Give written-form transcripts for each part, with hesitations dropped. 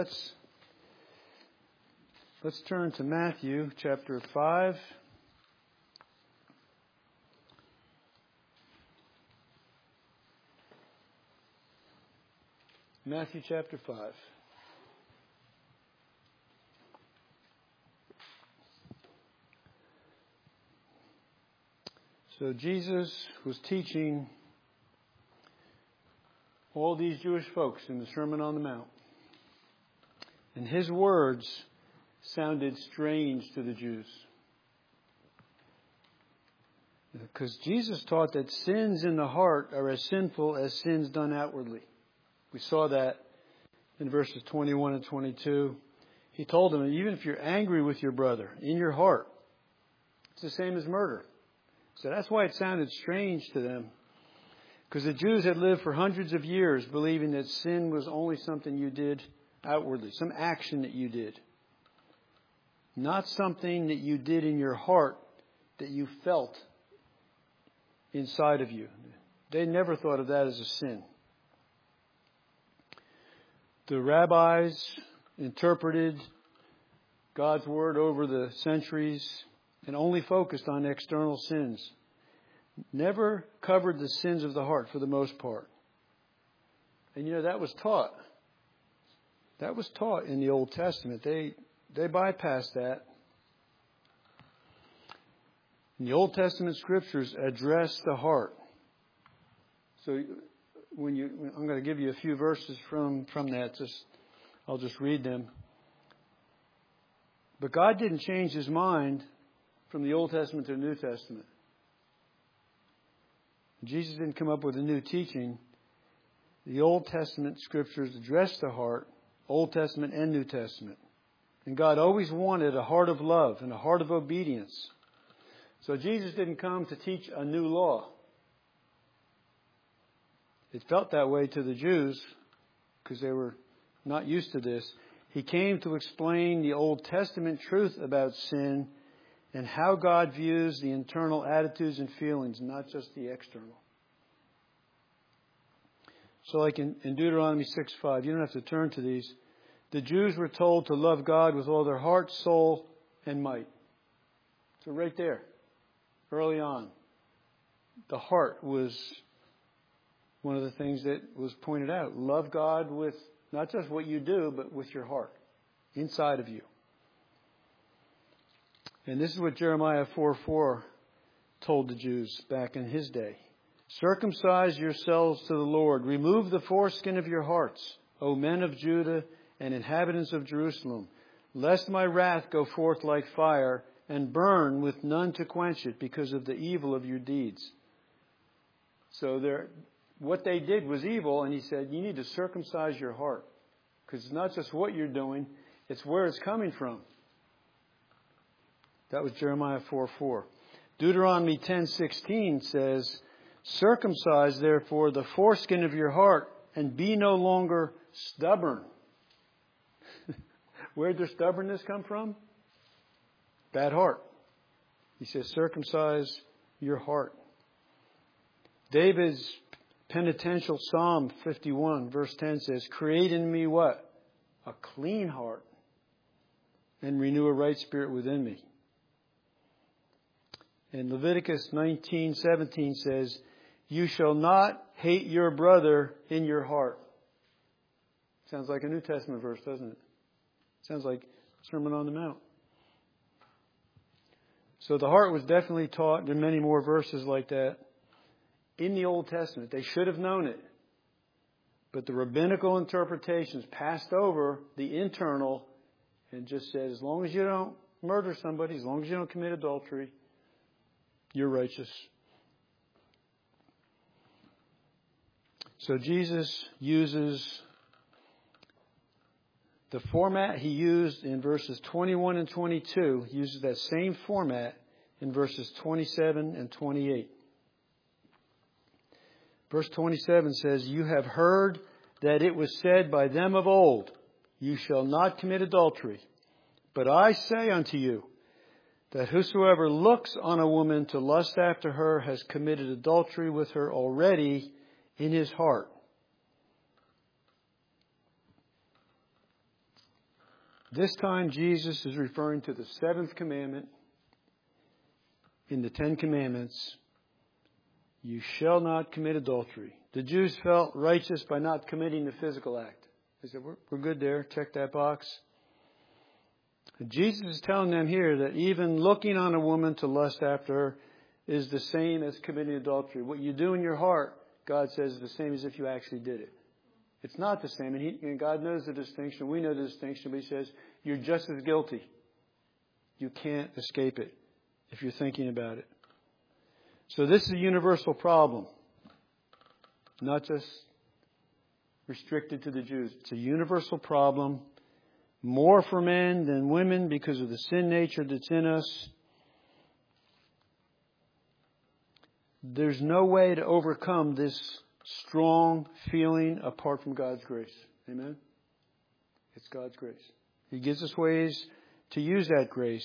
Let's turn to Matthew chapter 5. Matthew chapter 5. So Jesus was teaching all these Jewish folks in the Sermon on the Mount. And his words sounded strange to the Jews. Because Jesus taught that sins in the heart are as sinful as sins done outwardly. We saw that in verses 21 and 22. He told them, even if you're angry with your brother in your heart, it's the same as murder. So that's why it sounded strange to them. Because the Jews had lived for hundreds of years believing that sin was only something you did outwardly, some action that you did. Not something that you did in your heart that you felt inside of you. They never thought of that as a sin. The rabbis interpreted God's word over the centuries and only focused on external sins. Never covered the sins of the heart for the most part. And that was taught. That was taught in the Old Testament. They bypassed that. And the Old Testament scriptures address the heart. So I'm going to give you a few verses from that. I'll just read them. But God didn't change his mind from the Old Testament to the New Testament. Jesus didn't come up with a new teaching. The Old Testament scriptures address the heart, Old Testament and New Testament. And God always wanted a heart of love and a heart of obedience. So Jesus didn't come to teach a new law. It felt that way to the Jews because they were not used to this. He came to explain the Old Testament truth about sin and how God views the internal attitudes and feelings, not just the external. So like in Deuteronomy 6:5, you don't have to turn to these. The Jews were told to love God with all their heart, soul, and might. So right there, early on, the heart was one of the things that was pointed out. Love God with not just what you do, but with your heart, inside of you. And this is what Jeremiah 4:4 told the Jews back in his day. Circumcise yourselves to the Lord. Remove the foreskin of your hearts, O men of Judah and inhabitants of Jerusalem, lest my wrath go forth like fire and burn with none to quench it because of the evil of your deeds. So what they did was evil, and he said, you need to circumcise your heart. Because it's not just what you're doing, it's where it's coming from. That was Jeremiah 4:4. Deuteronomy 10:16 says, circumcise therefore the foreskin of your heart and be no longer stubborn. Where did their stubbornness come from? Bad heart. He says, circumcise your heart. David's penitential Psalm 51 verse 10 says, create in me what? A clean heart and renew a right spirit within me. And Leviticus 19:17 says, you shall not hate your brother in your heart. Sounds like a New Testament verse, doesn't it? Sounds like Sermon on the Mount. So the heart was definitely taught. There are many more verses like that in the Old Testament. They should have known it. But the rabbinical interpretations passed over the internal and just said, as long as you don't murder somebody, as long as you don't commit adultery, you're righteous. So Jesus uses the format he used in verses 21 and 22. He uses that same format in verses 27 and 28. Verse 27 says, you have heard that it was said by them of old, you shall not commit adultery. But I say unto you, that whosoever looks on a woman to lust after her has committed adultery with her already in his heart. This time Jesus is referring to the seventh commandment in the Ten Commandments. You shall not commit adultery. The Jews felt righteous by not committing the physical act. They said, we're good there. Check that box. And Jesus is telling them here that even looking on a woman to lust after her is the same as committing adultery. What you do in your heart, God says, is the same as if you actually did it. It's not the same. And God knows the distinction. We know the distinction. But He says, you're just as guilty. You can't escape it if you're thinking about it. So this is a universal problem. Not just restricted to the Jews. It's a universal problem. More for men than women because of the sin nature that's in us. There's no way to overcome this strong feeling apart from God's grace. Amen? It's God's grace. He gives us ways to use that grace.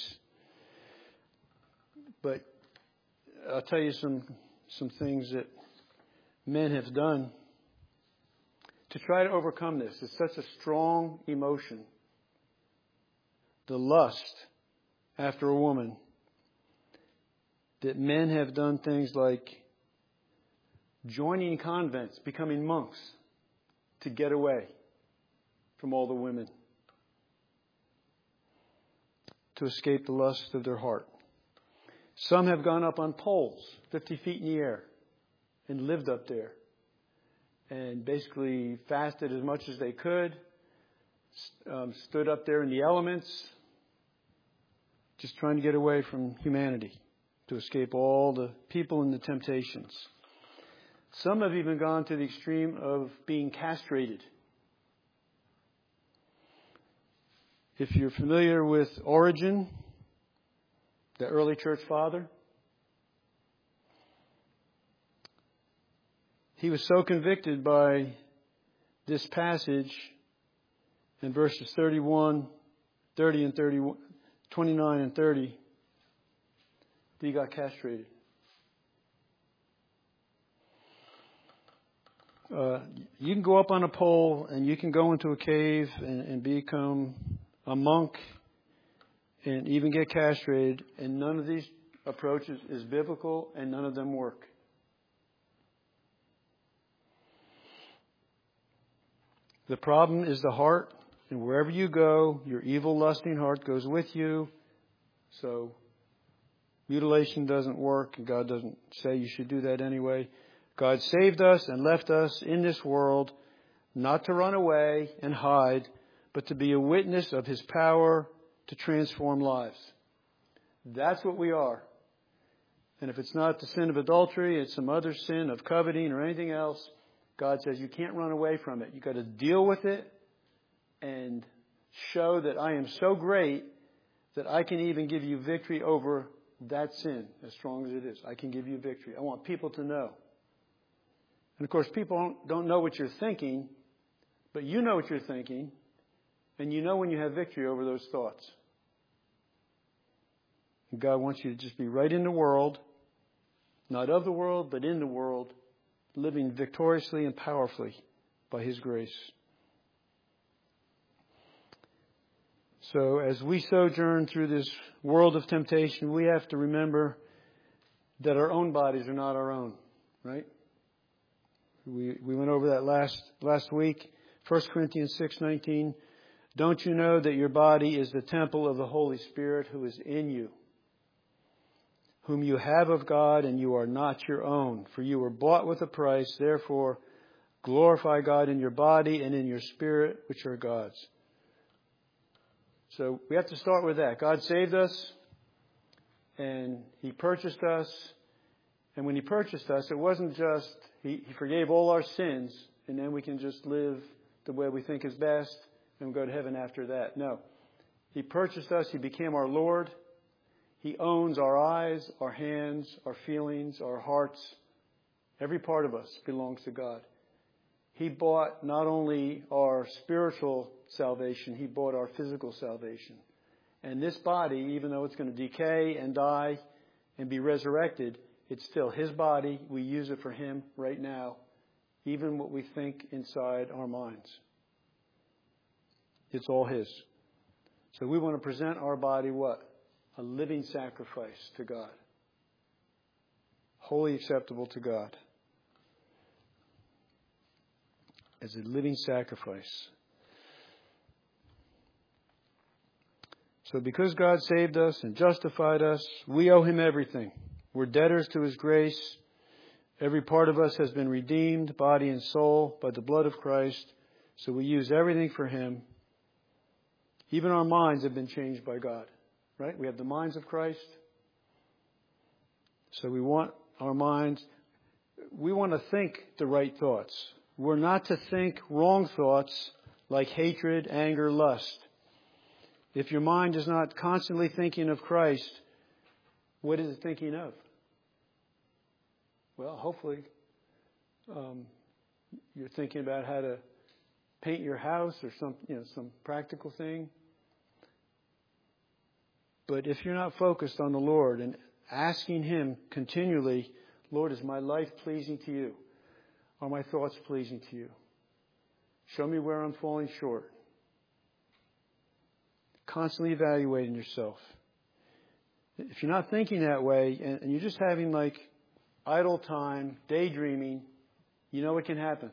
But I'll tell you some things that men have done to try to overcome this. It's such a strong emotion. The lust after a woman. That men have done things like joining convents, becoming monks to get away from all the women. To escape the lust of their heart. Some have gone up on poles, 50 feet in the air, and lived up there. And basically fasted as much as they could. Stood up there in the elements. Just trying to get away from humanity. To escape all the people and the temptations. Some have even gone to the extreme of being castrated. If you're familiar with Origen, the early church father, he was so convicted by this passage in verses 30 and 31, 29 and 30, that he got castrated. You can go up on a pole and you can go into a cave and become a monk and even get castrated, and none of these approaches is biblical and none of them work. The problem is the heart, and wherever you go, your evil, lusting heart goes with you. So mutilation doesn't work, and God doesn't say you should do that anyway. God saved us and left us in this world not to run away and hide, but to be a witness of His power to transform lives. That's what we are. And if it's not the sin of adultery, it's some other sin of coveting or anything else, God says you can't run away from it. You've got to deal with it and show that I am so great that I can even give you victory over that sin, as strong as it is. I can give you victory. I want people to know. And of course, people don't know what you're thinking, but you know what you're thinking, and you know when you have victory over those thoughts. And God wants you to just be right in the world, not of the world, but in the world, living victoriously and powerfully by His grace. So as we sojourn through this world of temptation, we have to remember that our own bodies are not our own, right? We went over that last week. 1 Corinthians 6:19. Don't you know that your body is the temple of the Holy Spirit who is in you, whom you have of God, and you are not your own? For you were bought with a price. Therefore, glorify God in your body and in your spirit, which are God's. So we have to start with that. God saved us, and He purchased us. And when He purchased us, it wasn't just He forgave all our sins, and then we can just live the way we think is best and go to heaven after that. No. He purchased us. He became our Lord. He owns our eyes, our hands, our feelings, our hearts. Every part of us belongs to God. He bought not only our spiritual salvation, He bought our physical salvation. And this body, even though it's going to decay and die and be resurrected, it's still His body. We use it for Him right now, even what we think inside our minds. It's all His. So we want to present our body what? A living sacrifice to God. Wholly acceptable to God. As a living sacrifice. So because God saved us and justified us, we owe Him everything. We're debtors to His grace. Every part of us has been redeemed, body and soul, by the blood of Christ. So we use everything for Him. Even our minds have been changed by God. Right? We have the minds of Christ. So we want our minds, we want to think the right thoughts. We're not to think wrong thoughts like hatred, anger, lust. If your mind is not constantly thinking of Christ, what is it thinking of? Well, hopefully, you're thinking about how to paint your house or some practical thing. But if you're not focused on the Lord and asking Him continually, Lord, is my life pleasing to You? Are my thoughts pleasing to You? Show me where I'm falling short. Constantly evaluating yourself. If you're not thinking that way and you're just having like idle time, daydreaming, you know what can happen.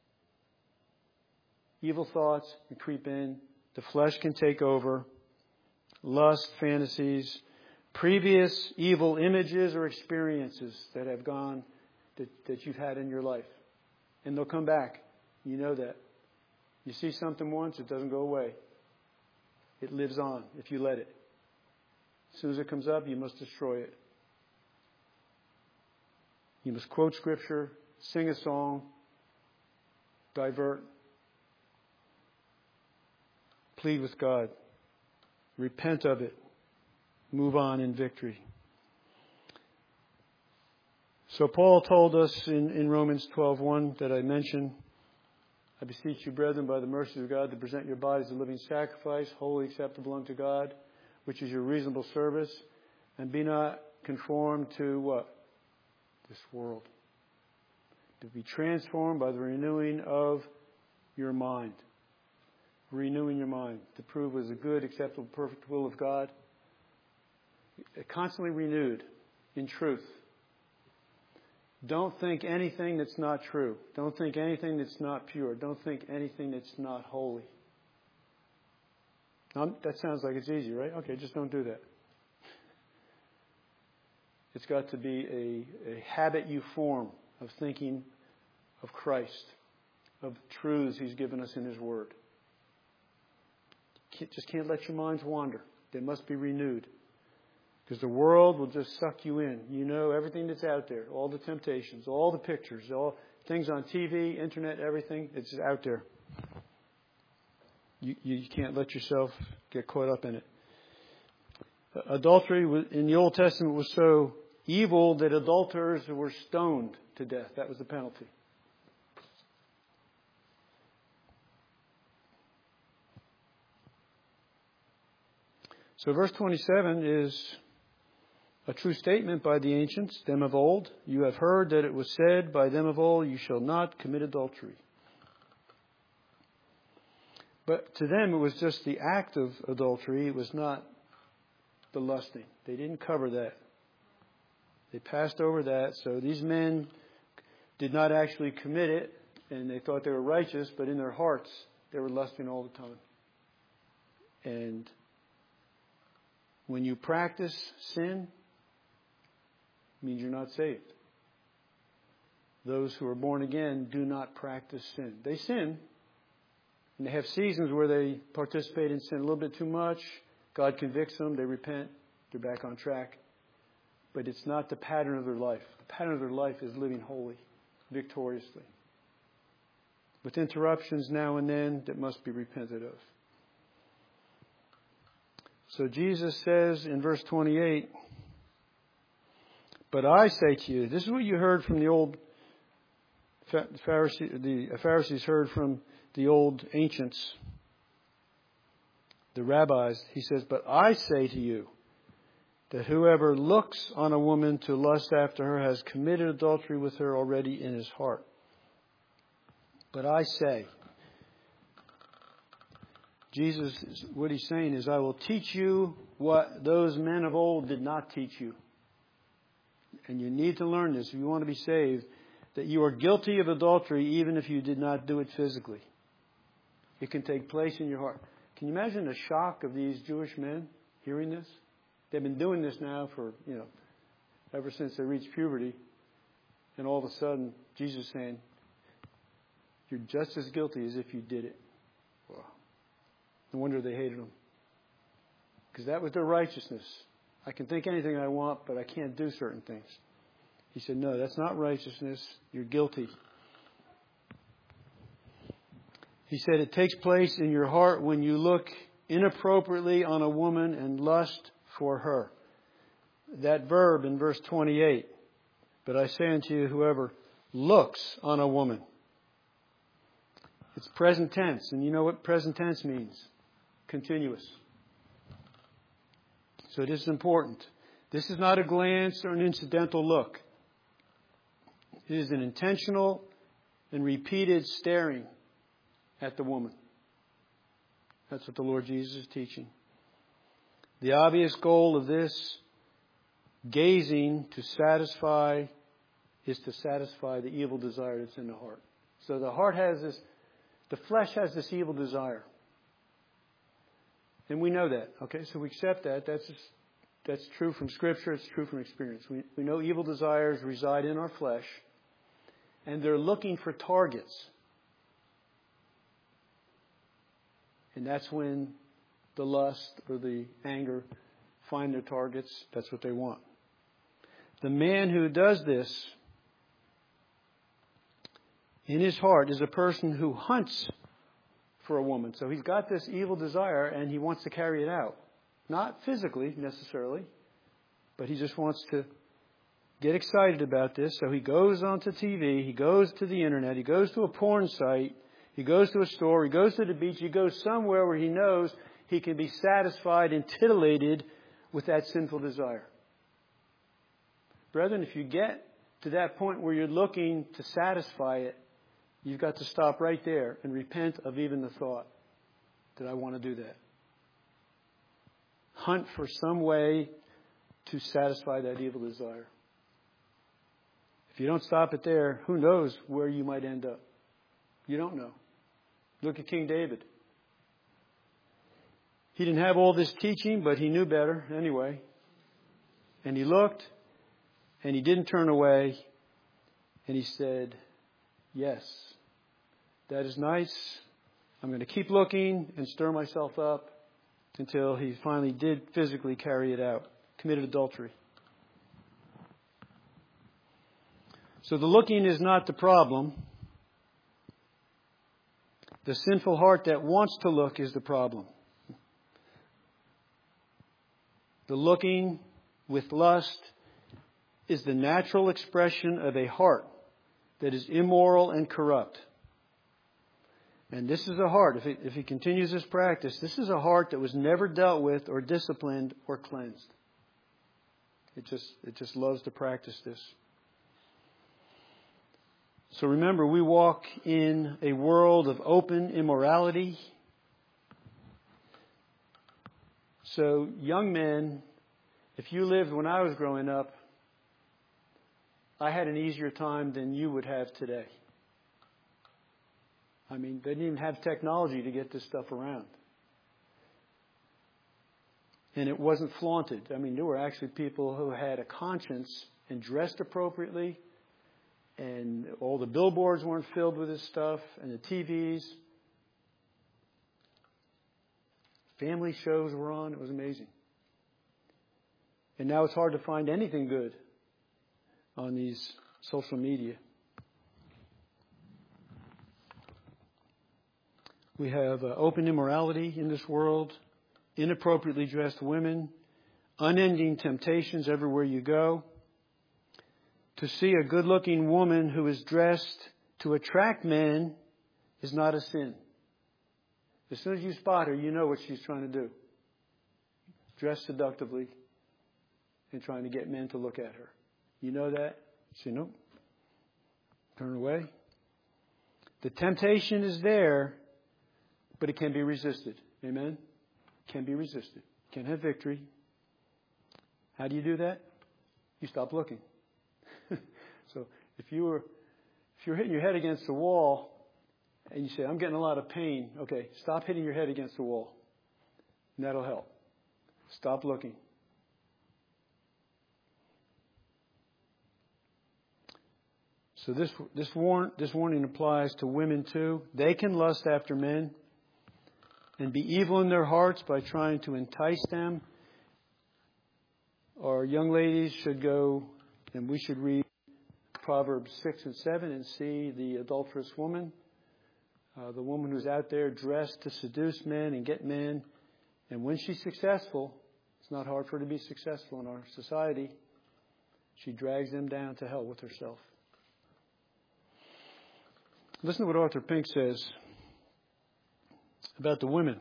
Evil thoughts can creep in. The flesh can take over. Lust, fantasies, previous evil images or experiences that have gone, that you've had in your life. And they'll come back. You know that. You see something once, it doesn't go away. It lives on if you let it. As soon as it comes up, you must destroy it. You must quote Scripture, sing a song, divert, plead with God, repent of it, move on in victory. So Paul told us in Romans 12:1 that I mentioned, I beseech you, brethren, by the mercies of God, to present your bodies a living sacrifice, wholly acceptable unto God, which is your reasonable service, and be not conformed to what? This world. To be transformed by the renewing of your mind. Renewing your mind. To prove what is a good, acceptable, perfect will of God. Constantly renewed in truth. Don't think anything that's not true. Don't think anything that's not pure. Don't think anything that's not holy. Now, that sounds like it's easy, right? Okay, just don't do that. It's got to be a habit you form of thinking of Christ, of truths He's given us in His Word. Just can't let your minds wander. They must be renewed. Because the world will just suck you in. You know everything that's out there. All the temptations, all the pictures, all things on TV, internet, everything. It's just out there. You can't let yourself get caught up in it. Adultery in the Old Testament was so evil that adulterers were stoned to death. That was the penalty. So verse 27 is a true statement by the ancients, them of old. You have heard that it was said by them of old, you shall not commit adultery. But to them it was just the act of adultery. It was not the lusting. They didn't cover that. They passed over that. So these men did not actually commit it, and they thought they were righteous, but in their hearts they were lusting all the time. And when you practice sin, it means you're not saved. Those who are born again do not practice sin. They sin, and they have seasons where they participate in sin a little bit too much. God convicts them, they repent, they're back on track. But it's not the pattern of their life. The pattern of their life is living holy, victoriously, with interruptions now and then that must be repented of. So Jesus says in verse 28, but I say to you, this is what you heard from the old Pharisees heard from the old ancients, the rabbis. He says, but I say to you that whoever looks on a woman to lust after her has committed adultery with her already in his heart. But I say. Jesus, what he's saying is, I will teach you what those men of old did not teach you. And you need to learn this if you want to be saved, that you are guilty of adultery even if you did not do it physically. It can take place in your heart. Can you imagine the shock of these Jewish men hearing this? They've been doing this now for, ever since they reached puberty. And all of a sudden, Jesus is saying, you're just as guilty as if you did it. Wow. No wonder they hated him. Because that was their righteousness. I can think anything I want, but I can't do certain things. He said, no, that's not righteousness. You're guilty. He said it takes place in your heart when you look inappropriately on a woman and lust for her. That verb in verse 28. But I say unto you, whoever looks on a woman. It's present tense. And you know what present tense means? Continuous. So this is important. This is not a glance or an incidental look. It is an intentional and repeated staring at the woman. That's what the Lord Jesus is teaching. The obvious goal of this gazing is to satisfy the evil desire that's in the heart. So the flesh has this evil desire. And we know that. Okay, so we accept that. That's true from Scripture. It's true from experience. We know evil desires reside in our flesh. And they're looking for targets. And that's when the lust or the anger find their targets. That's what they want. The man who does this in his heart is a person who hunts for a woman. So he's got this evil desire and he wants to carry it out. Not physically necessarily, but he just wants to get excited about this. So he goes onto TV, he goes to the internet, he goes to a porn site, he goes to a store, he goes to the beach, he goes somewhere where he knows he can be satisfied and titillated with that sinful desire. Brethren, if you get to that point where you're looking to satisfy it, you've got to stop right there and repent of even the thought that I want to do that. Hunt for some way to satisfy that evil desire. If you don't stop it there, who knows where you might end up? You don't know. Look at King David. He didn't have all this teaching, but he knew better anyway. And he looked, and he didn't turn away, and he said, yes, that is nice. I'm going to keep looking and stir myself up until he finally did physically carry it out, committed adultery. So the looking is not the problem. The sinful heart that wants to look is the problem. The looking with lust is the natural expression of a heart that is immoral and corrupt. And this is a heart, if he continues this practice, this is a heart that was never dealt with or disciplined or cleansed. It just loves to practice this. So remember, we walk in a world of open immorality. So young men, if you lived when I was growing up, I had an easier time than you would have today. I mean, they didn't even have technology to get this stuff around. And it wasn't flaunted. I mean, there were actually people who had a conscience and dressed appropriately. And all the billboards weren't filled with this stuff. And the TVs. Family shows were on. It was amazing. And now it's hard to find anything good on these social media. We have open immorality in this world, inappropriately dressed women, unending temptations everywhere you go. To see a good-looking woman who is dressed to attract men is not a sin. As soon as you spot her, you know what she's trying to do. Dress seductively and trying to get men to look at her. You know that? You say, nope. Turn away. The temptation is there, but it can be resisted. Amen? Can be resisted. Can have victory. How do you do that? You stop looking. So if you're hitting your head against the wall and you say, I'm getting a lot of pain, okay, stop hitting your head against the wall. And that'll help. Stop looking. So this warning applies to women too. They can lust after men and be evil in their hearts by trying to entice them. Our young ladies should go, and we should read Proverbs 6 and 7 and see the adulterous woman, the woman who's out there dressed to seduce men and get men. And when she's successful, it's not hard for her to be successful in our society, she drags them down to hell with herself. Listen to what Arthur Pink says about the women.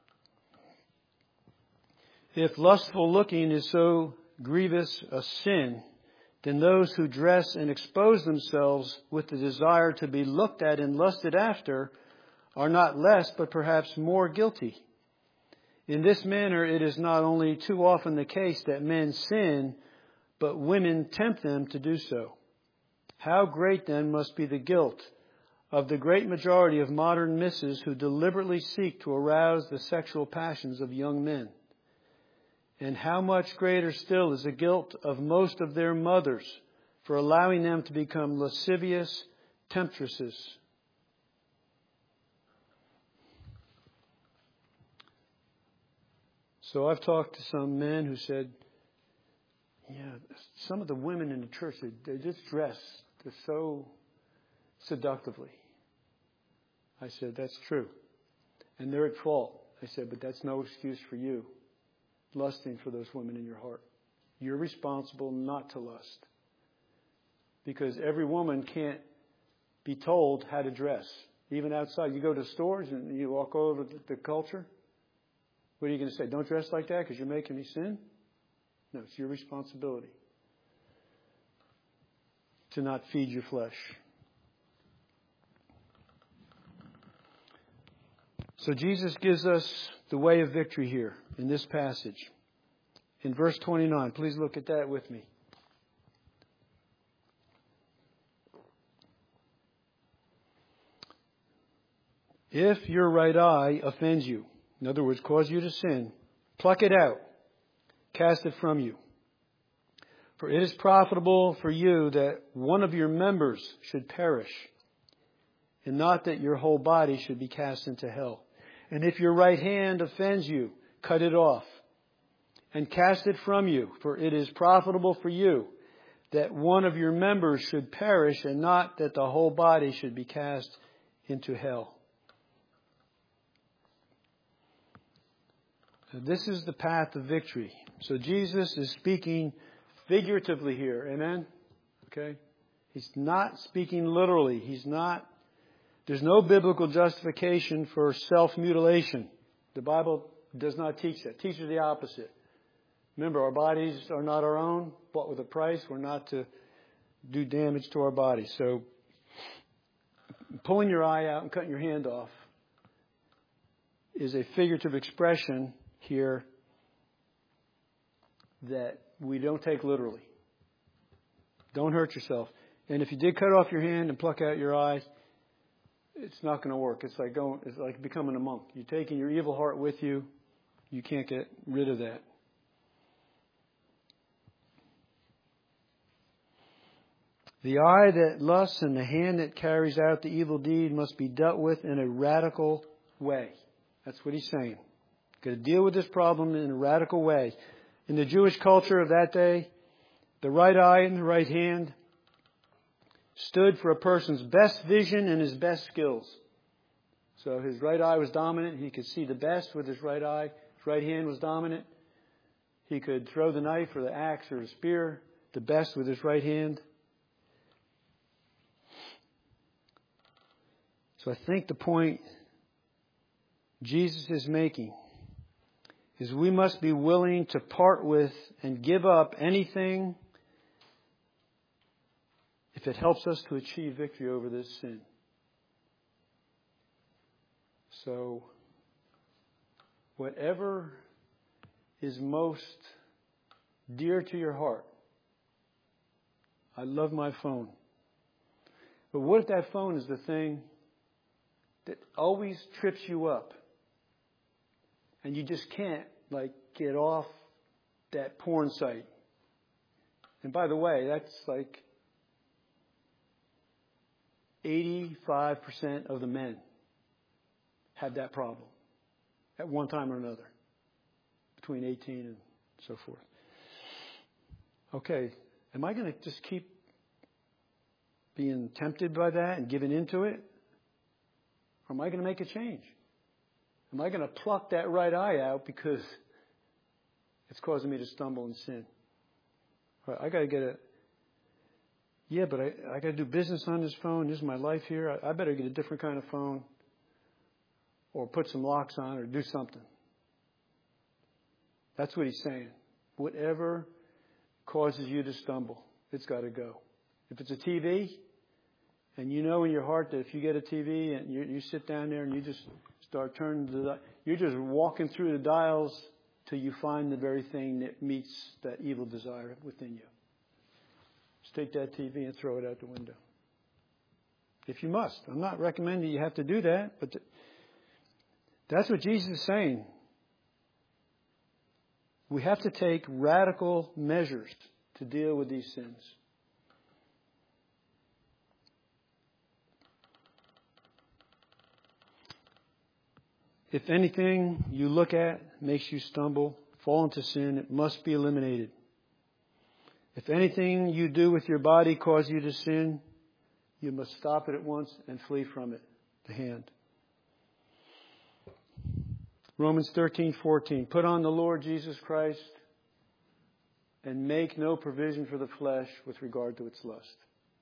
If lustful looking is so grievous a sin, then those who dress and expose themselves with the desire to be looked at and lusted after are not less, but perhaps more guilty. In this manner, it is not only too often the case that men sin, but women tempt them to do so. How great then must be the guilt of the great majority of modern misses who deliberately seek to arouse the sexual passions of young men. And how much greater still is the guilt of most of their mothers for allowing them to become lascivious temptresses. So I've talked to some men who said, yeah, some of the women in the church, they just dress so seductively. I said, that's true. And they're at fault. I said, but that's no excuse for you lusting for those women in your heart. You're responsible not to lust. Because every woman can't be told how to dress. Even outside. You go to stores and you walk over the culture. What are you going to say? Don't dress like that because you're making me sin? No, it's your responsibility to not feed your flesh. So Jesus gives us the way of victory here in this passage. In verse 29, please look at that with me. If your right eye offends you, in other words, cause you to sin, pluck it out, cast it from you. For it is profitable for you that one of your members should perish, and not that your whole body should be cast into hell. And if your right hand offends you, cut it off and cast it from you. For it is profitable for you that one of your members should perish, and not that the whole body should be cast into hell. So this is the path of victory. So Jesus is speaking figuratively here. Amen? Okay? He's not speaking literally. There's no biblical justification for self-mutilation. The Bible does not teach that. It teaches the opposite. Remember, our bodies are not our own, bought with a price. We're not to do damage to our bodies. So, pulling your eye out and cutting your hand off is a figurative expression here that we don't take literally. Don't hurt yourself. And if you did cut off your hand and pluck out your eye, it's not going to work. It's like becoming a monk. You're taking your evil heart with you. You can't get rid of that. The eye that lusts and the hand that carries out the evil deed must be dealt with in a radical way. That's what he's saying. Got to deal with this problem in a radical way. In the Jewish culture of that day, the right eye and the right hand stood for a person's best vision and his best skills. So his right eye was dominant. He could see the best with his right eye. His right hand was dominant. He could throw the knife or the axe or the spear the best with his right hand. So I think the point Jesus is making is we must be willing to part with and give up anything if it helps us to achieve victory over this sin. So whatever is most dear to your heart. I love my phone. But what if that phone is the thing that always trips you up? And you just can't, get off that porn site. And by the way, that's 85% of the men have that problem at one time or another, between 18 and so forth. Okay, am I going to just keep being tempted by that and giving into it? Or am I going to make a change? Am I going to pluck that right eye out because it's causing me to stumble and sin? All right, I got to get but I got to do business on this phone. This is my life here. I better get a different kind of phone or put some locks on or do something. That's what he's saying. Whatever causes you to stumble, it's got to go. If it's a TV, and you know in your heart that if you get a TV and you sit down there and you just start turning you're just walking through the dials till you find the very thing that meets that evil desire within you. Just take that TV and throw it out the window. If you must. I'm not recommending you have to do that, but that's what Jesus is saying. We have to take radical measures to deal with these sins. If anything you look at makes you stumble, fall into sin, it must be eliminated. If anything you do with your body causes you to sin, you must stop it at once and flee from it, the hand. Romans 13:14. Put on the Lord Jesus Christ and make no provision for the flesh with regard to its lust.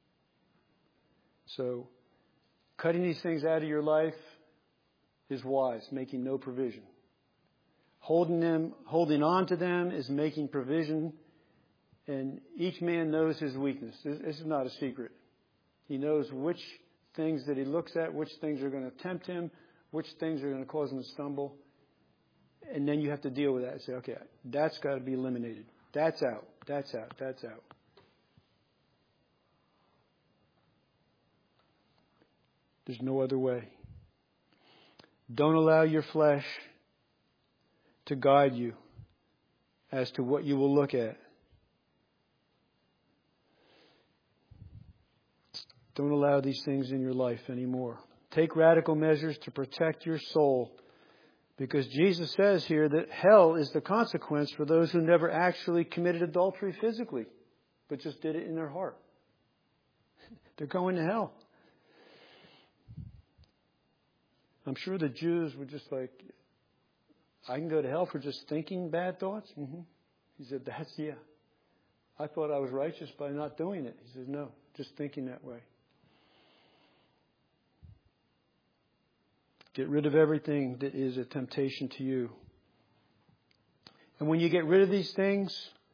So, cutting these things out of your life is wise, making no provision. Holding on to them is making provision, and each man knows his weakness. This is not a secret. He knows which things that he looks at, which things are going to tempt him, which things are going to cause him to stumble. And then you have to deal with that and say, okay, that's got to be eliminated. That's out. That's out. That's out. There's no other way. Don't allow your flesh to guide you as to what you will look at. Don't allow these things in your life anymore. Take radical measures to protect your soul, because Jesus says here that hell is the consequence for those who never actually committed adultery physically, but just did it in their heart. They're going to hell. I'm sure the Jews were just like, I can go to hell for just thinking bad thoughts? Mm-hmm. He said, I thought I was righteous by not doing it. He says, no, just thinking that way. Get rid of everything that is a temptation to you. And when you get rid of these things,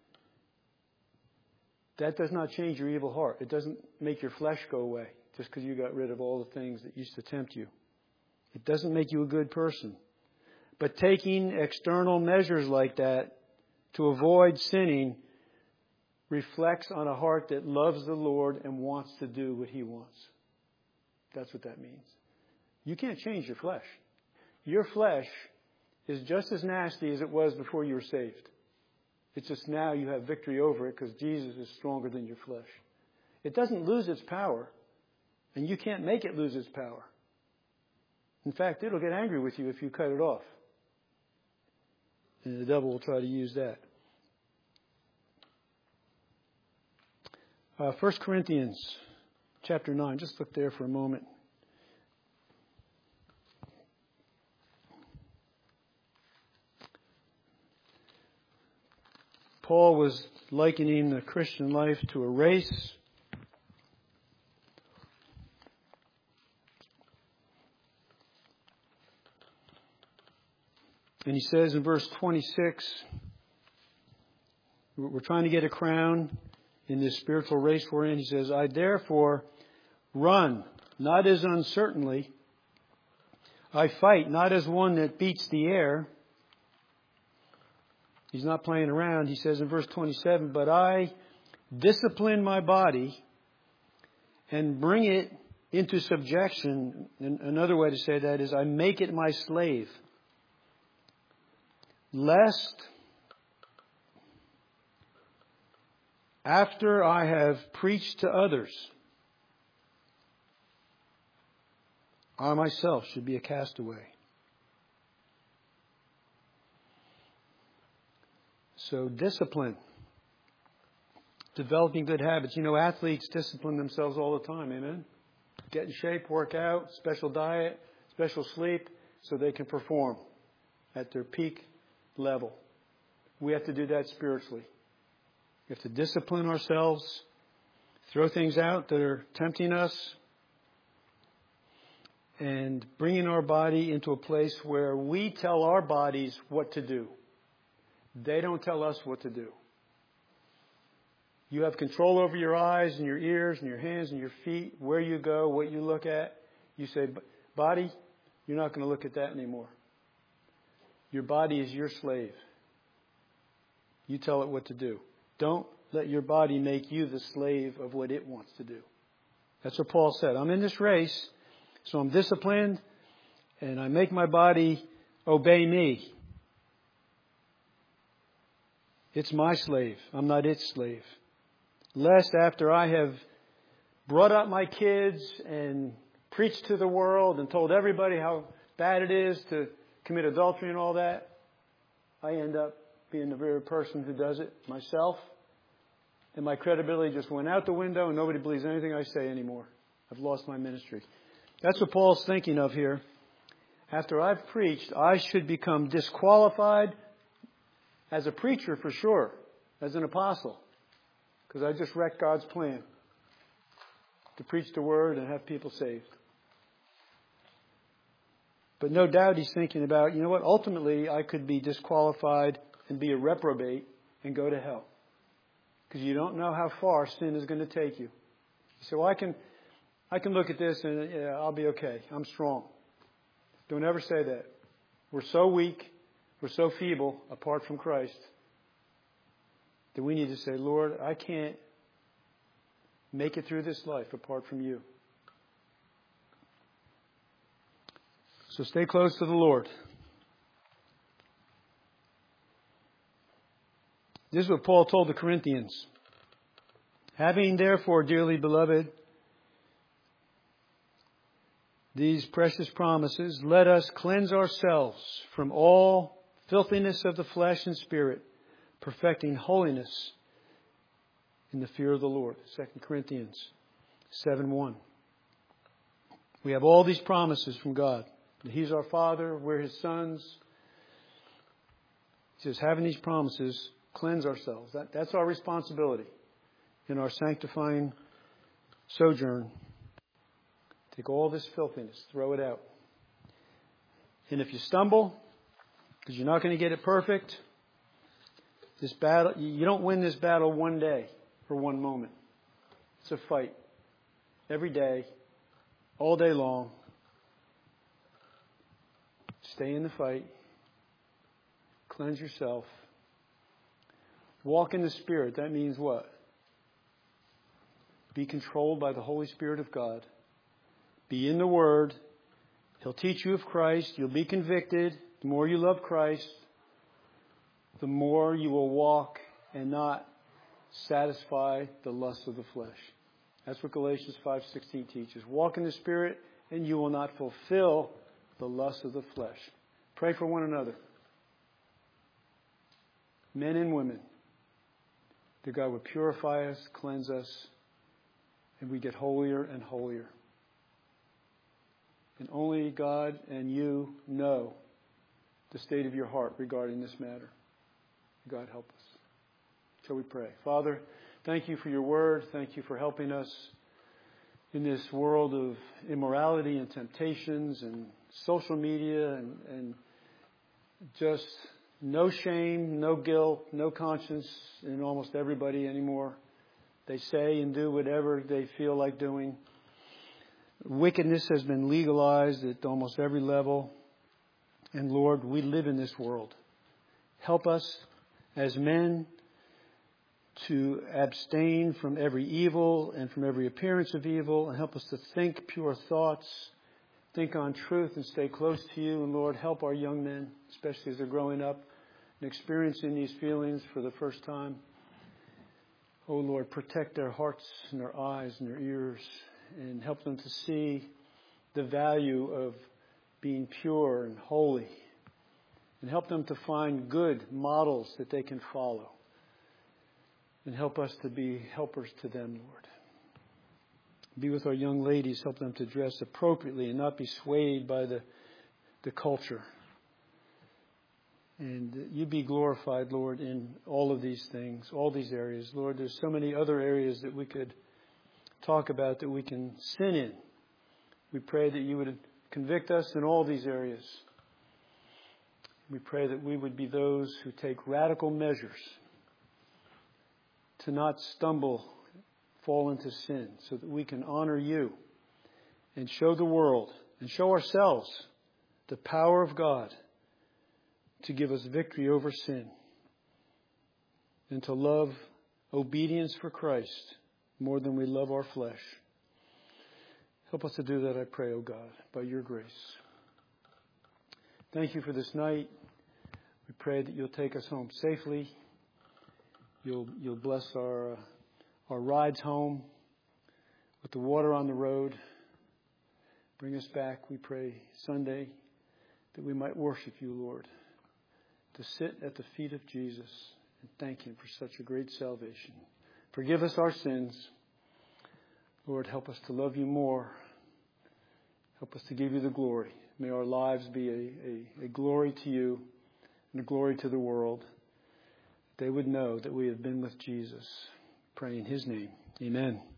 that does not change your evil heart. It doesn't make your flesh go away just because you got rid of all the things that used to tempt you. It doesn't make you a good person. But taking external measures like that to avoid sinning reflects on a heart that loves the Lord and wants to do what He wants. That's what that means. You can't change your flesh. Your flesh is just as nasty as it was before you were saved. It's just now you have victory over it because Jesus is stronger than your flesh. It doesn't lose its power, and you can't make it lose its power. In fact, it'll get angry with you if you cut it off. And the devil will try to use that. 1 Corinthians chapter 9. Just look there for a moment. Paul was likening the Christian life to a race. And he says in verse 26, we're trying to get a crown in this spiritual race we're in. He says, I therefore run, not as uncertainly. I fight, not as one that beats the air, He's not playing around. He says in verse 27, but I discipline my body and bring it into subjection. And another way to say that is I make it my slave, lest after I have preached to others, I myself should be a castaway. So discipline, developing good habits. You know, athletes discipline themselves all the time, amen? Get in shape, work out, special diet, special sleep, so they can perform at their peak level. We have to do that spiritually. We have to discipline ourselves, throw things out that are tempting us, and bringing our body into a place where we tell our bodies what to do. They don't tell us what to do. You have control over your eyes and your ears and your hands and your feet, where you go, what you look at. You say, body, you're not going to look at that anymore. Your body is your slave. You tell it what to do. Don't let your body make you the slave of what it wants to do. That's what Paul said. I'm in this race, so I'm disciplined, and I make my body obey me. It's my slave. I'm not its slave. Lest after I have brought up my kids and preached to the world and told everybody how bad it is to commit adultery and all that, I end up being the very person who does it myself. And my credibility just went out the window and nobody believes anything I say anymore. I've lost my ministry. That's what Paul's thinking of here. After I've preached, I should become disqualified as a preacher for sure, as an apostle, because I just wrecked God's plan to preach the word and have people saved. But no doubt he's thinking about, you know what, ultimately I could be disqualified and be a reprobate and go to hell. Because you don't know how far sin is going to take you. You say, well, I can look at this and I'll be okay. I'm strong. Don't ever say that. We're so weak. We're so feeble apart from Christ that we need to say, Lord, I can't make it through this life apart from you. So stay close to the Lord. This is what Paul told the Corinthians. Having therefore, dearly beloved, these precious promises, let us cleanse ourselves from all filthiness of the flesh and spirit, perfecting holiness in the fear of the Lord. 2 Corinthians 7:1. We have all these promises from God. That He's our Father, we're His sons. He says, having these promises, cleanse ourselves. That's our responsibility in our sanctifying sojourn. Take all this filthiness, throw it out. And if you stumble, because you're not going to get it perfect, this battle, you don't win this battle one day or one moment. It's a fight. Every day, all day long. Stay in the fight. Cleanse yourself. Walk in the Spirit. That means what? Be controlled by the Holy Spirit of God. Be in the Word. He'll teach you of Christ. You'll be convicted. The more you love Christ, the more you will walk and not satisfy the lust of the flesh. That's what Galatians 5:16 teaches. Walk in the Spirit, and you will not fulfill the lust of the flesh. Pray for one another. Men and women. That God would purify us, cleanse us, and we get holier and holier. And only God and you know the state of your heart regarding this matter. God help us. Shall we pray? Father, thank you for your word. Thank you for helping us in this world of immorality and temptations and social media and just no shame, no guilt, no conscience in almost everybody anymore. They say and do whatever they feel like doing. Wickedness has been legalized at almost every level. And Lord, we live in this world. Help us as men to abstain from every evil and from every appearance of evil, and help us to think pure thoughts, think on truth, and stay close to you. And Lord, help our young men, especially as they're growing up and experiencing these feelings for the first time. Oh Lord, protect their hearts and their eyes and their ears, and help them to see the value of being pure and holy, and help them to find good models that they can follow, and help us to be helpers to them, Lord. Be with our young ladies, help them to dress appropriately and not be swayed by the culture. And you be glorified, Lord, in all of these things, all these areas. Lord, there's so many other areas that we could talk about that we can sin in. We pray that you would convict us in all these areas. We pray that we would be those who take radical measures to not stumble, fall into sin, so that we can honor you and show the world and show ourselves the power of God to give us victory over sin, and to love obedience for Christ more than we love our flesh. Help us to do that, I pray, O God, by your grace. Thank you for this night. We pray that you'll take us home safely. You'll bless our rides home with the water on the road. Bring us back, we pray, Sunday, that we might worship you, Lord, to sit at the feet of Jesus and thank him for such a great salvation. Forgive us our sins. Lord, help us to love you more. Help us to give you the glory. May our lives be a glory to you and a glory to the world. They would know that we have been with Jesus. Pray in his name. Amen.